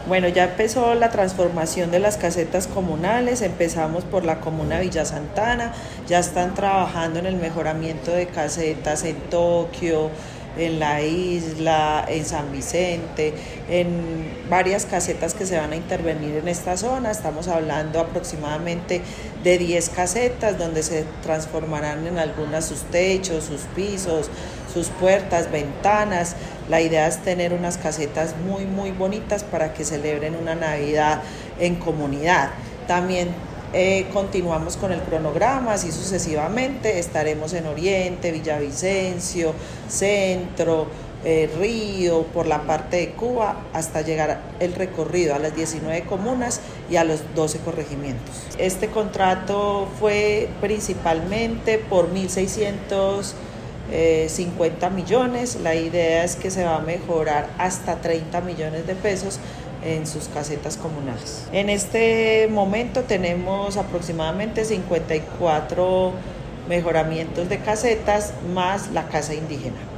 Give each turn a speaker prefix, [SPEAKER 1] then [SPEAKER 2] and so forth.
[SPEAKER 1] Bueno, ya empezó la transformación de las casetas comunales, empezamos por la comuna Villa Santana, ya están trabajando en el mejoramiento de casetas en Tokio, en la isla, en San Vicente, en varias casetas que se van a intervenir en esta zona. Estamos hablando aproximadamente de 10 casetas donde se transformarán en algunas sus techos, sus pisos, sus puertas, ventanas. La idea es tener unas casetas muy bonitas para que celebren una Navidad en comunidad. También continuamos con el cronograma, así sucesivamente. Estaremos en Oriente, Villavicencio, Centro, Río, por la parte de Cuba, hasta llegar el recorrido a las 19 comunas y a los 12 corregimientos. Este contrato fue principalmente por 1.650 millones. La idea es que se va a mejorar hasta 30 millones de pesos en sus casetas comunales. En este momento tenemos aproximadamente 54 mejoramientos de casetas más la casa indígena.